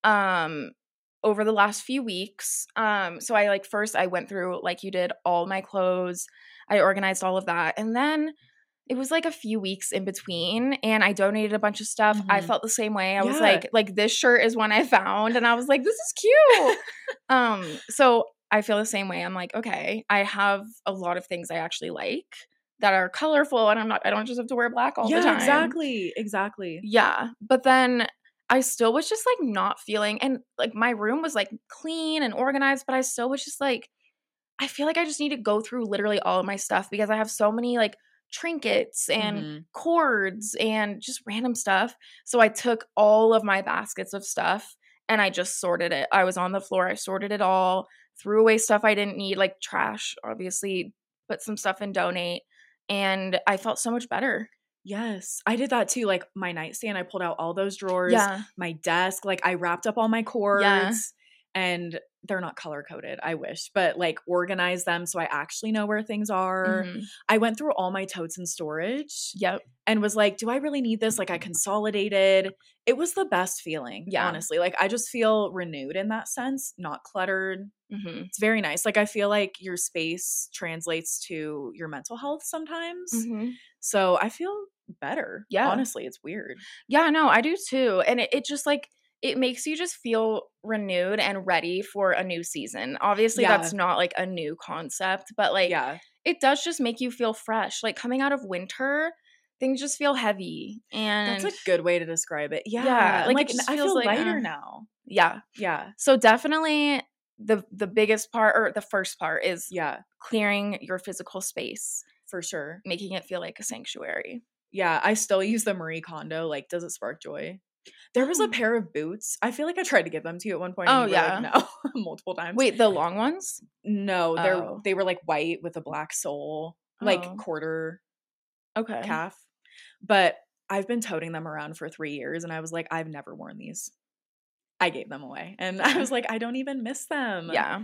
Speaker 1: um over the last few weeks. Um, so I like first I went through like you did all my clothes. I organized all of that. And then it was like a few weeks in between and I donated a bunch of stuff. I
Speaker 2: Mhm.
Speaker 1: felt the same way. I was
Speaker 2: Yeah.
Speaker 1: like, like this shirt is one I found and I was like, this is cute. um, so I feel the same way. I'm like, okay, I have a lot of things I actually like that are colorful and I'm not I don't just have to wear black all
Speaker 2: yeah,
Speaker 1: the time.
Speaker 2: exactly. Exactly.
Speaker 1: Yeah. But then I still was just like not feeling and like my room was like clean and organized, but I still was just like I feel like I just need to go through literally all of my stuff because I have so many like trinkets and
Speaker 2: Mhm.
Speaker 1: cords and just random stuff. So I took all of my baskets of stuff and I just sorted it. I was on the floor, I sorted it all, threw away stuff I didn't need, like trash, obviously, put some stuff in donate, and I felt so much better.
Speaker 2: Yes. I did that too. Like my nightstand, I pulled out all those drawers.
Speaker 1: Yeah.
Speaker 2: My desk, like I wrapped up all my cords.
Speaker 1: Yeah.
Speaker 2: And they're not color coded, I wish, but like organize them so I actually know where things are.
Speaker 1: Mhm.
Speaker 2: I went through all my totes in storage
Speaker 1: Yep.
Speaker 2: and was like, do I really need this? Like I consolidated. It was the best feeling,
Speaker 1: Yeah.
Speaker 2: honestly. Like I just feel renewed in that sense, not cluttered.
Speaker 1: Mm-hmm.
Speaker 2: It's very nice. Like I feel like your space translates to your mental health sometimes.
Speaker 1: Mm-hmm.
Speaker 2: So I feel better.
Speaker 1: Yeah.
Speaker 2: Honestly, it's weird.
Speaker 1: Yeah, no, I do too. And it, it just like it makes you just feel renewed and ready for a new season. Obviously,
Speaker 2: Yeah.
Speaker 1: that's not like a new concept, but like
Speaker 2: Yeah.
Speaker 1: it does just make you feel fresh. Like coming out of winter, things just feel heavy. And
Speaker 2: That's a good way to describe it. Yeah.
Speaker 1: Yeah,
Speaker 2: And,
Speaker 1: like,
Speaker 2: like
Speaker 1: it just
Speaker 2: I
Speaker 1: feels
Speaker 2: feel
Speaker 1: like,
Speaker 2: lighter
Speaker 1: uh,
Speaker 2: now.
Speaker 1: yeah.
Speaker 2: Yeah.
Speaker 1: So definitely the the biggest part or the first part is
Speaker 2: Yeah.
Speaker 1: clearing your physical space,
Speaker 2: For sure.
Speaker 1: making it feel like a sanctuary.
Speaker 2: Yeah. I still use the Marie Kondo. Like, does it spark joy? There was a
Speaker 1: Oh.
Speaker 2: pair of boots. I feel like I tried to give them to you at one point.
Speaker 1: Oh,
Speaker 2: and you were
Speaker 1: yeah.
Speaker 2: like, no, multiple times.
Speaker 1: Wait, the long ones?
Speaker 2: No, they're
Speaker 1: Oh.
Speaker 2: they were like white with a black sole, like
Speaker 1: Oh.
Speaker 2: quarter
Speaker 1: Okay.
Speaker 2: calf. But I've been toting them around for three years and I was like, I've never worn these. I gave them away. And I was like, I don't even miss them.
Speaker 1: Yeah.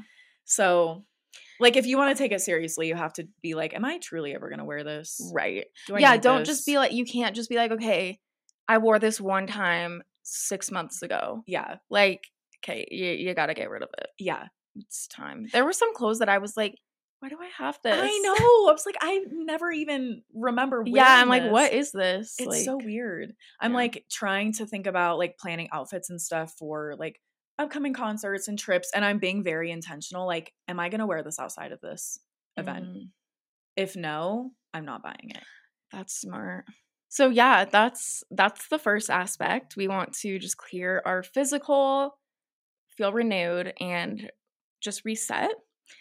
Speaker 2: So like if you want to take it seriously, you have to be like, am I truly ever gonna wear this?
Speaker 1: Right.
Speaker 2: Do I
Speaker 1: Yeah,
Speaker 2: need
Speaker 1: don't
Speaker 2: this?
Speaker 1: just be like you can't just be like, okay, I wore this one time six months ago.
Speaker 2: Yeah.
Speaker 1: Like, okay, you you gotta get rid of it.
Speaker 2: Yeah.
Speaker 1: It's time. There were some clothes that I was like, why do I have this?
Speaker 2: I know. I was like, I never even remember wearing
Speaker 1: Yeah, I'm like,
Speaker 2: this.
Speaker 1: what is this?
Speaker 2: It's
Speaker 1: like,
Speaker 2: so weird. I'm
Speaker 1: yeah.
Speaker 2: like trying to think about like planning outfits and stuff for like upcoming concerts and trips. And I'm being very intentional. Like, am I going to wear this outside of this event?
Speaker 1: Mm,
Speaker 2: If no, I'm not buying it.
Speaker 1: that's smart. So yeah, that's that's the first aspect. We want to just clear our physical, feel renewed, and just reset.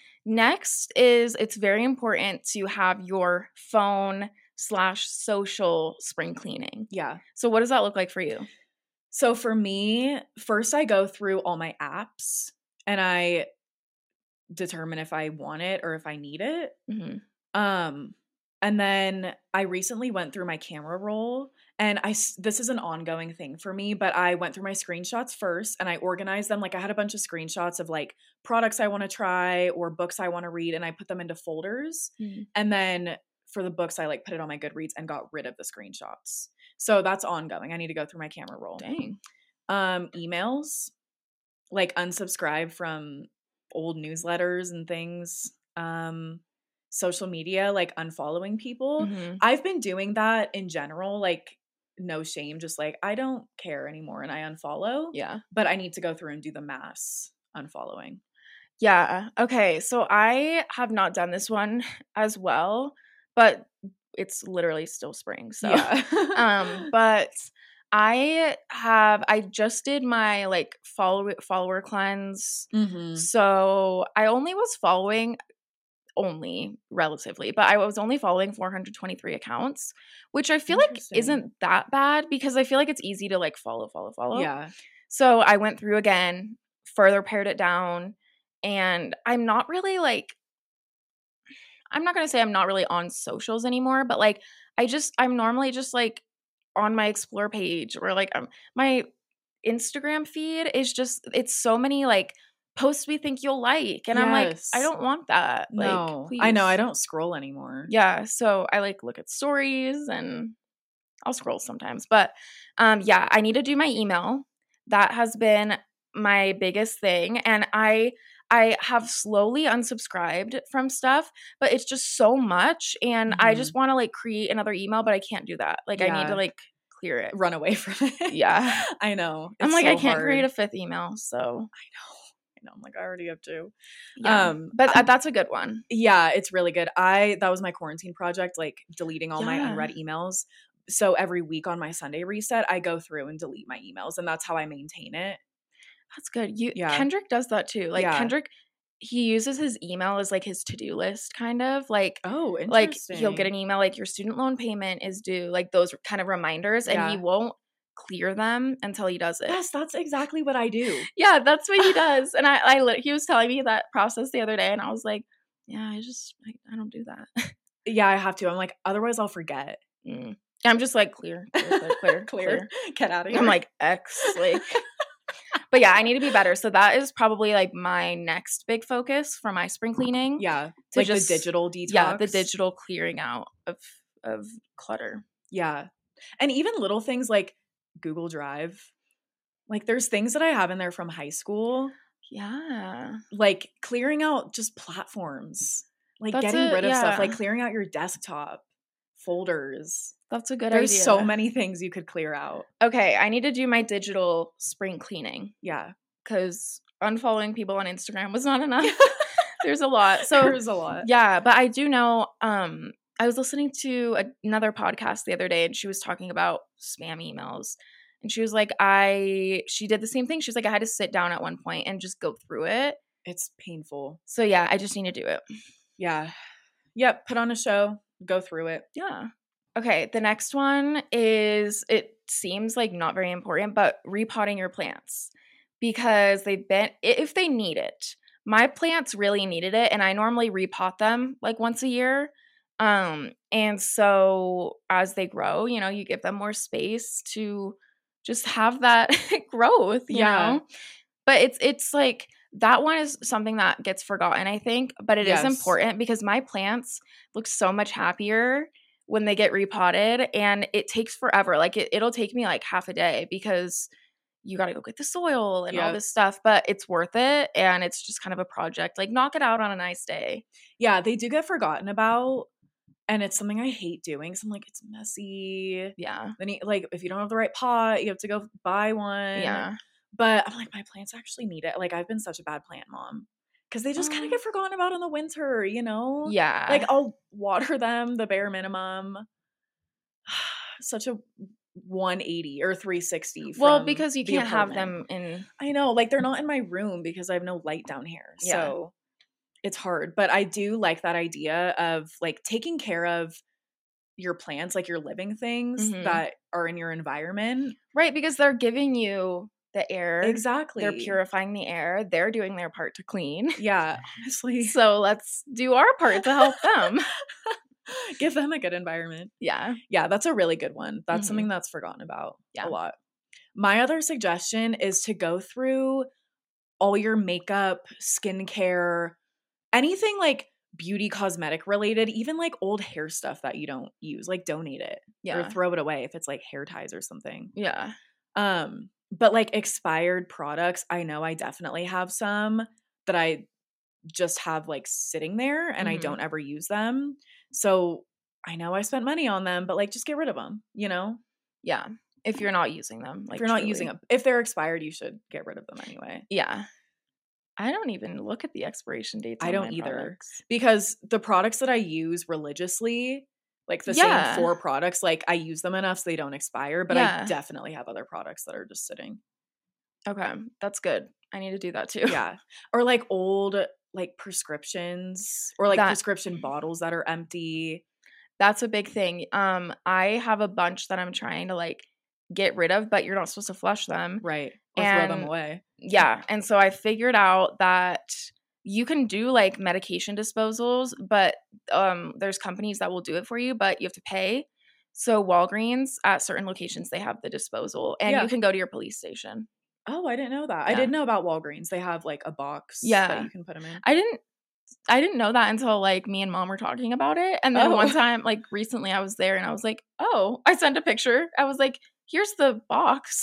Speaker 1: Next is it's very important to have your phone slash social spring cleaning.
Speaker 2: Yeah.
Speaker 1: So what does that look like for you?
Speaker 2: So for me, first I go through all my apps and I determine if I want it or if I need it.
Speaker 1: Mm-hmm.
Speaker 2: Um, and then I recently went through my camera roll and I, this is an ongoing thing for me, but I went through my screenshots first and I organized them. Like I had a bunch of screenshots of like products I want to try or books I want to read and I put them into folders.
Speaker 1: Mm-hmm.
Speaker 2: And then for the books, I like put it on my Goodreads and got rid of the screenshots. So that's ongoing. I need to go through my camera roll.
Speaker 1: Dang.
Speaker 2: Um, emails, like unsubscribe from old newsletters and things. Um, social media, like unfollowing people.
Speaker 1: Mm-hmm.
Speaker 2: I've been doing that in general, like no shame, just like I don't care anymore and I unfollow.
Speaker 1: Yeah.
Speaker 2: But I need to go through and do the mass unfollowing.
Speaker 1: Yeah. Okay. So I have not done this one as well, but it's literally still spring. So,
Speaker 2: Yeah.
Speaker 1: um, but I have, I just did my like follow follower cleanse.
Speaker 2: Mm-hmm.
Speaker 1: So I only was following only relatively, but I was only following four hundred twenty-three accounts, which I feel like isn't that bad because I feel like it's easy to like follow, follow, follow.
Speaker 2: Yeah.
Speaker 1: So I went through again, further pared it down, and I'm not really like, I'm not going to say I'm not really on socials anymore, but like I just, I'm normally just like on my explore page or like um, my Instagram feed is just, it's so many like posts we think you'll like. And I'm like, I
Speaker 2: Yes.
Speaker 1: don't want that. Like,
Speaker 2: No,
Speaker 1: please.
Speaker 2: I know. I don't scroll anymore.
Speaker 1: Yeah. So I like look at stories and I'll scroll sometimes. But um, yeah, I need to do my email. That has been my biggest thing. And I I have slowly unsubscribed from stuff, but it's just so much. And I just want to like create another email, but I can't do that. Like I need
Speaker 2: Yeah.
Speaker 1: to like clear it.
Speaker 2: Run away from it.
Speaker 1: Yeah.
Speaker 2: I know.
Speaker 1: I'm
Speaker 2: It's
Speaker 1: like,
Speaker 2: so
Speaker 1: I can't
Speaker 2: hard.
Speaker 1: create a fifth email. So
Speaker 2: I know. I know. I'm like, I already have two.
Speaker 1: yeah.
Speaker 2: Um,
Speaker 1: but
Speaker 2: I-
Speaker 1: that's a good one.
Speaker 2: Yeah, it's really good. I that was my quarantine project, like deleting all my
Speaker 1: Yeah.
Speaker 2: unread emails. So every week on my Sunday reset, I go through and delete my emails, and that's how I maintain it.
Speaker 1: That's good. You
Speaker 2: Yeah.
Speaker 1: Kendrick does that too. Like
Speaker 2: Yeah.
Speaker 1: Kendrick, he uses his email as like his to-do list kind of. Like
Speaker 2: Oh,
Speaker 1: like
Speaker 2: interesting.
Speaker 1: he'll get an email like your student loan payment is due, like those kind of reminders, and he
Speaker 2: Yeah.
Speaker 1: won't clear them until he does it.
Speaker 2: Yes, that's exactly what I do.
Speaker 1: Yeah, that's what he does. And I, I, lit- he was telling me that process the other day, and I was like, yeah, I just, I, I don't do that.
Speaker 2: Yeah, I have to. I'm like, otherwise I'll forget.
Speaker 1: Mm. I'm just like clear, clear, clear, clear,
Speaker 2: Clear. Get out of here.
Speaker 1: I'm like X, like. But yeah, I need to be better. So that is probably like my next big focus for my spring cleaning.
Speaker 2: Yeah,
Speaker 1: to
Speaker 2: like
Speaker 1: just-
Speaker 2: the digital detox.
Speaker 1: Yeah, the digital clearing out of of clutter.
Speaker 2: Yeah. And even little things like Google Drive. Like there's things that I have in there from high school.
Speaker 1: Yeah.
Speaker 2: Like clearing out just platforms. Like
Speaker 1: That's
Speaker 2: getting
Speaker 1: a-
Speaker 2: rid of stuff.
Speaker 1: yeah.
Speaker 2: Like clearing out your desktop, folders.
Speaker 1: That's a good
Speaker 2: There's
Speaker 1: idea.
Speaker 2: so many things you could clear out.
Speaker 1: Okay, I need to do my digital spring cleaning
Speaker 2: Yeah.
Speaker 1: because unfollowing people on Instagram was not enough. There's a lot. So
Speaker 2: There's a lot.
Speaker 1: yeah, but I do know um I was listening to a, another podcast the other day, and she was talking about spam emails. And she was like, I, she did the same thing. She was like, I had to sit down at one point and just go through it.
Speaker 2: It's painful.
Speaker 1: So yeah, I just need to do it.
Speaker 2: Yeah. Yep. Put on a show. Go through it.
Speaker 1: Yeah. Okay. The next one is, it seems like not very important, but repotting your plants because they've been, if they need it. My plants really needed it, and I normally repot them like once a year. Um, and so as they grow, you know, you give them more space to just have that growth, you
Speaker 2: Yeah.
Speaker 1: know? But it's it's like that one is something that gets forgotten, I think, but it
Speaker 2: Yes.
Speaker 1: is important because my plants look so much happier when they get repotted, and it takes forever. Like it, it'll take me like half a day because you got to go get the soil and all
Speaker 2: Yep.
Speaker 1: this stuff, but it's worth it, and it's just kind of a project. Like knock it out on a nice day.
Speaker 2: Yeah, they do get forgotten about, and it's something I hate doing. So I'm like, it's messy.
Speaker 1: Yeah.
Speaker 2: Then you, like, if you don't have the right pot, you have to go buy one.
Speaker 1: Yeah.
Speaker 2: But I'm like, my plants actually need it. Like, I've been such a bad plant mom because they just kind
Speaker 1: Um,
Speaker 2: of get forgotten about in the winter, you know?
Speaker 1: Yeah.
Speaker 2: Like, I'll water them the bare minimum. Such a one eighty or three sixty.
Speaker 1: well,
Speaker 2: from
Speaker 1: because you
Speaker 2: the
Speaker 1: can't have
Speaker 2: apartment.
Speaker 1: them in
Speaker 2: I know, like they're not in my room because I have no light down here.
Speaker 1: Yeah.
Speaker 2: So it's hard. But I do like that idea of like taking care of your plants, like your living things
Speaker 1: Mhm.
Speaker 2: that are in your environment.
Speaker 1: right, because they're giving you the air.
Speaker 2: Exactly.
Speaker 1: They're purifying the air. They're doing their part to clean.
Speaker 2: Yeah, honestly.
Speaker 1: So let's do our part to help them.
Speaker 2: Give them a good environment.
Speaker 1: Yeah.
Speaker 2: Yeah, that's a really good one. That's
Speaker 1: Mhm.
Speaker 2: something that's forgotten about
Speaker 1: Yeah.
Speaker 2: a lot. My other suggestion is to go through all your makeup, skincare, anything like beauty cosmetic related, even like old hair stuff that you don't use, like donate it
Speaker 1: Yeah.
Speaker 2: or throw it away if it's like hair ties or something.
Speaker 1: Yeah.
Speaker 2: Um, but like expired products, I know I definitely have some that I just have like sitting there and
Speaker 1: Mhm.
Speaker 2: I don't ever use them. So I know I spent money on them, but like just get rid of them, you know?
Speaker 1: Yeah. If you're not using them, like
Speaker 2: If you're not
Speaker 1: truly.
Speaker 2: using them, if they're expired, you should get rid of them anyway.
Speaker 1: Yeah. I don't even look at the expiration dates
Speaker 2: I
Speaker 1: on
Speaker 2: don't
Speaker 1: my
Speaker 2: either.
Speaker 1: products.
Speaker 2: Because the products that I use religiously, like the
Speaker 1: Yeah.
Speaker 2: same four products, like I use them enough so they don't expire, but
Speaker 1: Yeah.
Speaker 2: I definitely have other products that are just sitting.
Speaker 1: Okay. That's good. I need to do that too.
Speaker 2: Yeah. Or like old like prescriptions or like
Speaker 1: That-
Speaker 2: prescription bottles that are empty.
Speaker 1: That's a big thing. Um, I have a bunch that I'm trying to like get rid of, but you're not supposed to flush them.
Speaker 2: Right. Or throw them
Speaker 1: And-
Speaker 2: away.
Speaker 1: Yeah. And so I figured out that you can do like medication disposals, but um, there's companies that will do it for you, but you have to pay. So Walgreens at certain locations, they have the disposal, and
Speaker 2: Yeah.
Speaker 1: you can go to your police station.
Speaker 2: Oh, I didn't know that. I
Speaker 1: Yeah.
Speaker 2: did know about Walgreens. They have like a box
Speaker 1: Yeah.
Speaker 2: that you can put them in.
Speaker 1: I didn't I didn't know that until like me and mom were talking about it. And then
Speaker 2: Oh.
Speaker 1: one time, like recently I was there and I was like, oh, I sent a picture. I was like, here's the box.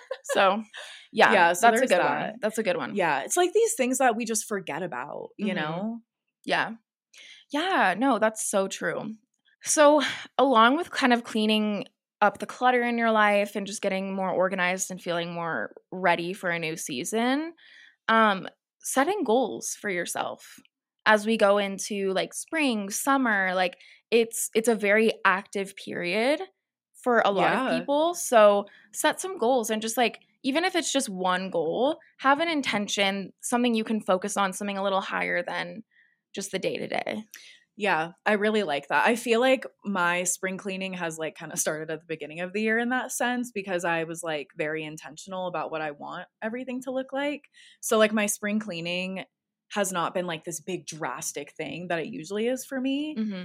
Speaker 1: So yeah,
Speaker 2: Yeah, so
Speaker 1: that's a
Speaker 2: there's
Speaker 1: good
Speaker 2: that.
Speaker 1: one. That's a good one.
Speaker 2: Yeah. It's like these things that we just forget about, you
Speaker 1: Mhm.
Speaker 2: know?
Speaker 1: Yeah. Yeah, no, that's so true. So, along with kind of cleaning up the clutter in your life and just getting more organized and feeling more ready for a new season, um, setting goals for yourself as we go into like spring, summer, like it's it's a very active period for a lot
Speaker 2: Yeah.
Speaker 1: of people. So, set some goals and just like even if it's just one goal, have an intention, something you can focus on, something a little higher than just the day to day.
Speaker 2: Yeah, I really like that. I feel like my spring cleaning has like kind of started at the beginning of the year in that sense because I was like very intentional about what I want everything to look like. So like my spring cleaning has not been like this big drastic thing that it usually is for me.
Speaker 1: Mm-hmm.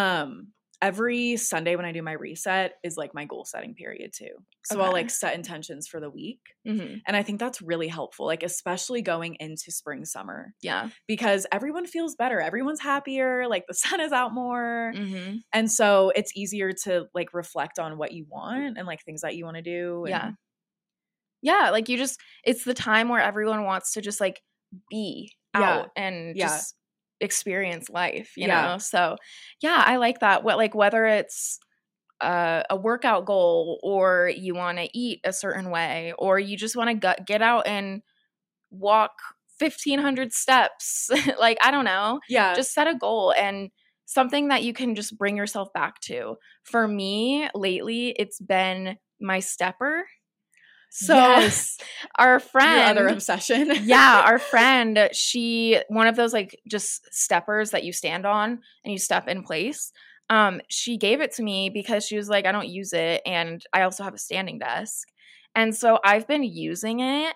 Speaker 2: Um every Sunday when I do my reset is like my goal setting period too. So I'll
Speaker 1: Okay.
Speaker 2: like set intentions for the week.
Speaker 1: Mm-hmm.
Speaker 2: And I think that's really helpful, like especially going into spring, summer,
Speaker 1: Yeah.
Speaker 2: because everyone feels better. Everyone's happier. Like the sun is out more.
Speaker 1: Mm-hmm.
Speaker 2: And so it's easier to like reflect on what you want and like things that you want to do. And
Speaker 1: Yeah. Yeah. Like you just, it's the time where everyone wants to just like be
Speaker 2: Yeah.
Speaker 1: out and
Speaker 2: Yeah.
Speaker 1: just experience life, you
Speaker 2: Yeah.
Speaker 1: know? So yeah, I like that. What, like whether it's uh, a workout goal or you want to eat a certain way or you just want to get out and walk fifteen hundred steps. Like, I don't know.
Speaker 2: Yeah.
Speaker 1: Just set a goal and something that you can just bring yourself back to. For me, lately, it's been my stepper. So
Speaker 2: yes.
Speaker 1: our friend,
Speaker 2: Your other obsession.
Speaker 1: yeah, our friend, she, one of those like just steppers that you stand on and you step in place. Um, she gave it to me because she was like, I don't use it. And I also have a standing desk. And so I've been using it.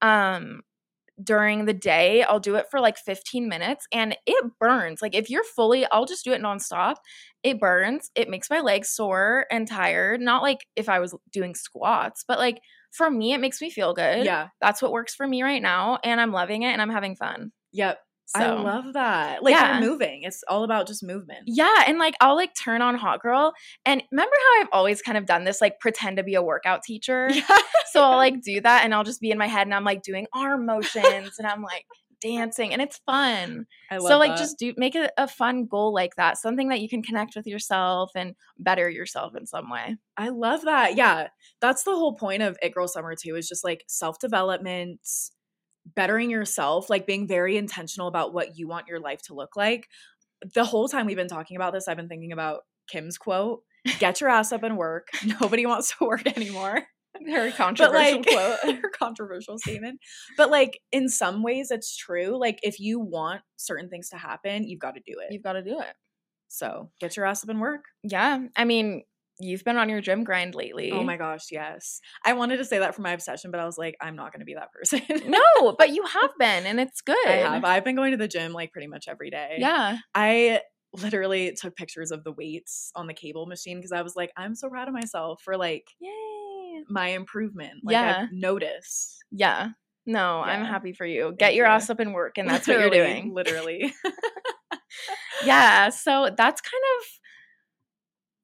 Speaker 1: Um, during the day, I'll do it for like fifteen minutes and it burns. Like if you're fully, I'll just do it nonstop. It burns. It makes my legs sore and tired. Not like if I was doing squats, but like for me, it makes me feel good.
Speaker 2: Yeah.
Speaker 1: That's what works for me right now. And I'm loving it and I'm having fun.
Speaker 2: Yep.
Speaker 1: So,
Speaker 2: I love that. Like
Speaker 1: yeah.
Speaker 2: you're moving. It's all about just movement.
Speaker 1: Yeah. And like I'll like turn on Hot Girl. And remember how I've always kind of done this, like pretend to be a workout teacher?
Speaker 2: Yeah.
Speaker 1: So I'll like do that and I'll just be in my head and I'm like doing arm motions and I'm like dancing and it's fun.
Speaker 2: I love
Speaker 1: So like
Speaker 2: that.
Speaker 1: just do make it a fun goal like that, something that you can connect with yourself and better yourself in some way.
Speaker 2: I love that. Yeah. That's the whole point of It Girl Summer too, is just like self-development, bettering yourself, like being very intentional about what you want your life to look like. The whole time we've been talking about this, I've been thinking about Kim's quote, get your ass up and work. Nobody wants to work anymore.
Speaker 1: Very controversial
Speaker 2: like,
Speaker 1: quote.
Speaker 2: Her controversial statement. But like in some ways it's true. Like if you want certain things to happen, you've got to do it.
Speaker 1: You've got to do it.
Speaker 2: So get your ass up and work.
Speaker 1: Yeah. I mean, you've been on your gym grind lately.
Speaker 2: Oh my gosh, yes. I wanted to say that for my obsession, but I was like, I'm not going to be that person.
Speaker 1: No, but you have been and it's good.
Speaker 2: I have. I've been going to the gym like pretty much every day.
Speaker 1: Yeah.
Speaker 2: I literally took pictures of the weights on the cable machine because I was like, I'm so proud of myself for like
Speaker 1: Yay.
Speaker 2: my improvement. Like
Speaker 1: Yeah.
Speaker 2: I've noticed.
Speaker 1: Yeah. No,
Speaker 2: Yeah.
Speaker 1: I'm happy for you.
Speaker 2: Thank
Speaker 1: Get your
Speaker 2: you.
Speaker 1: ass up and work and that's what you're
Speaker 2: Literally,
Speaker 1: doing.
Speaker 2: Literally.
Speaker 1: Yeah. So that's kind of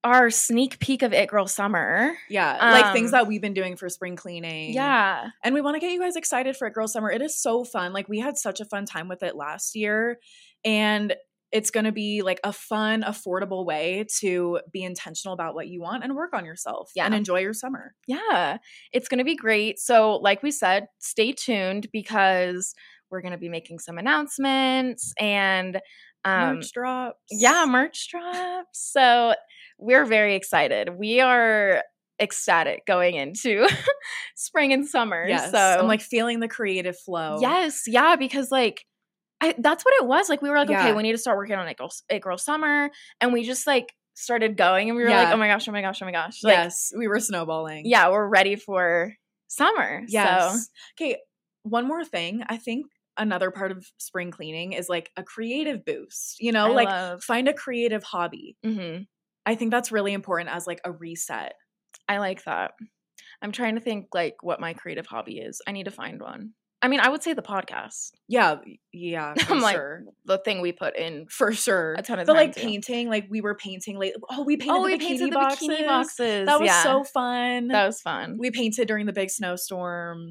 Speaker 1: our sneak peek of It Girl Summer.
Speaker 2: Yeah,
Speaker 1: Um,
Speaker 2: like things that we've been doing for spring cleaning.
Speaker 1: Yeah.
Speaker 2: And we want to get you guys excited for It Girl Summer. It is so fun. Like we had such a fun time with it last year. And it's going to be like a fun, affordable way to be intentional about what you want and work on yourself
Speaker 1: Yeah.
Speaker 2: and enjoy your summer.
Speaker 1: Yeah, it's going to be great. So like we said, stay tuned because we're going to be making some announcements and um,
Speaker 2: merch drops.
Speaker 1: Yeah, merch drops. So we're very excited. We are ecstatic going into spring and summer.
Speaker 2: Yes.
Speaker 1: So
Speaker 2: I'm like feeling the creative flow.
Speaker 1: Yes. Yeah. Because like, I, that's what it was. Like we were like,
Speaker 2: Yeah.
Speaker 1: okay, we need to start working on It Girl, It Girl Summer. And we just like started going and we were
Speaker 2: Yeah.
Speaker 1: like, oh my gosh, oh my gosh, oh my gosh. Like,
Speaker 2: yes. We were snowballing.
Speaker 1: Yeah. We're ready for summer.
Speaker 2: Yes.
Speaker 1: So.
Speaker 2: Okay. One more thing. I think another part of spring cleaning is like a creative boost, you know,
Speaker 1: I
Speaker 2: like
Speaker 1: love.
Speaker 2: find a creative hobby.
Speaker 1: Mm-hmm.
Speaker 2: I think that's really important as like a reset.
Speaker 1: I like that. I'm trying to think like what my creative hobby is. I need to find one. I mean, I would say the podcast.
Speaker 2: Yeah, yeah, for
Speaker 1: I'm like,
Speaker 2: sure.
Speaker 1: the thing we put in
Speaker 2: For sure.
Speaker 1: a ton of
Speaker 2: but
Speaker 1: time
Speaker 2: like
Speaker 1: to.
Speaker 2: painting, like we were painting late. Oh, we painted
Speaker 1: Oh,
Speaker 2: the
Speaker 1: we
Speaker 2: bikini
Speaker 1: painted the
Speaker 2: boxes.
Speaker 1: bikini boxes.
Speaker 2: That was
Speaker 1: yeah.
Speaker 2: so fun.
Speaker 1: That was fun.
Speaker 2: We painted during the big snowstorm.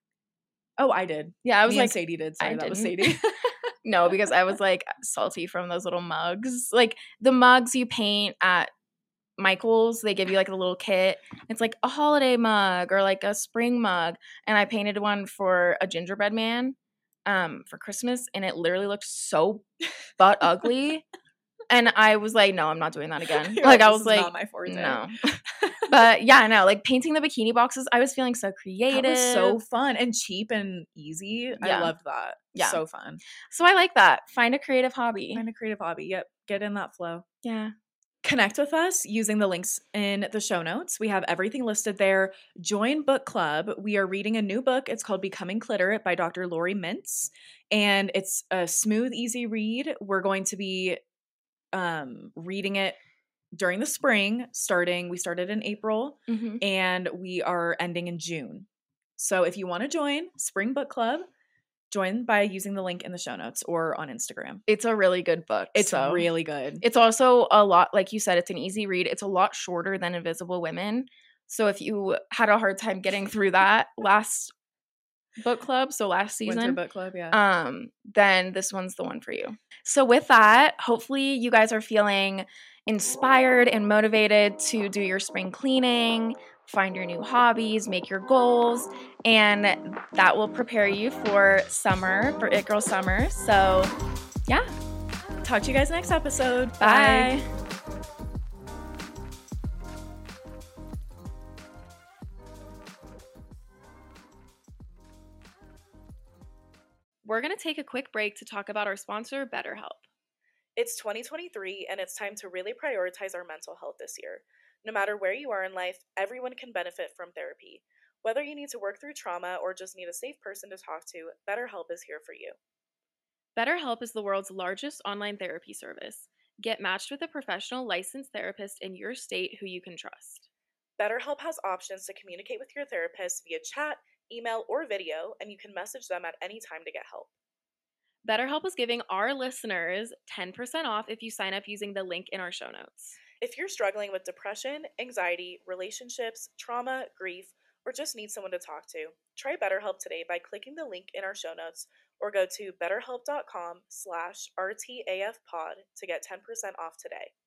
Speaker 2: Oh, I did.
Speaker 1: Yeah, I was
Speaker 2: Me
Speaker 1: like,
Speaker 2: and Sadie did. Sorry,
Speaker 1: I
Speaker 2: that was
Speaker 1: didn't.
Speaker 2: Sadie.
Speaker 1: No, because I was like salty from those little mugs. Like the mugs you paint at Michael's, they give you like a little kit. It's like a holiday mug or like a spring mug. And I painted one for a gingerbread man um, for Christmas, and it literally looked so butt ugly. And I was like, no, I'm not doing that again.
Speaker 2: You're
Speaker 1: Like,
Speaker 2: like,
Speaker 1: I
Speaker 2: "This
Speaker 1: was
Speaker 2: is
Speaker 1: like,
Speaker 2: not my forte."
Speaker 1: no. But yeah, no, like painting the bikini boxes, I was feeling so creative.
Speaker 2: That was so fun and cheap and easy.
Speaker 1: Yeah.
Speaker 2: I loved that.
Speaker 1: Yeah.
Speaker 2: So fun.
Speaker 1: So I like that. Find a creative hobby.
Speaker 2: Find a creative hobby. Yep. Get in that flow.
Speaker 1: Yeah.
Speaker 2: Connect with us using the links in the show notes. We have everything listed there. Join book club. We are reading a new book. It's called Becoming Cliterate by Doctor Lori Mintz. And it's a smooth, easy read. We're going to be um, reading it during the spring, starting, we started in April
Speaker 1: Mm-hmm.
Speaker 2: and we are ending in June. So if you want to join Spring Book Club, join by using the link in the show notes or on Instagram.
Speaker 1: It's a really good book.
Speaker 2: It's
Speaker 1: so.
Speaker 2: really good.
Speaker 1: It's also a lot, like you said, it's an easy read. It's a lot shorter than Invisible Women. So if you had a hard time getting through that last book club, so last season,
Speaker 2: Winter Book Club, yeah.
Speaker 1: um, then this one's the one for you. So with that, hopefully you guys are feeling inspired and motivated to do your spring cleaning, find your new hobbies, make your goals, and that will prepare you for summer, for It Girl Summer. So yeah.
Speaker 2: Talk to you guys next episode.
Speaker 1: Bye. Bye. We're going to take a quick break to talk about our sponsor, BetterHelp.
Speaker 2: It's twenty twenty-three, and it's time to really prioritize our mental health this year. No matter where you are in life, everyone can benefit from therapy. Whether you need to work through trauma or just need a safe person to talk to, BetterHelp is here for you.
Speaker 1: BetterHelp is the world's largest online therapy service. Get matched with a professional licensed therapist in your state who you can trust.
Speaker 2: BetterHelp has options to communicate with your therapist via chat, email, or video, and you can message them at any time to get help.
Speaker 1: BetterHelp is giving our listeners ten percent off if you sign up using the link in our show notes.
Speaker 2: If you're struggling with depression, anxiety, relationships, trauma, grief, or just need someone to talk to, try BetterHelp today by clicking the link in our show notes or go to betterhelp.com slash RTAFpod to get ten percent off today.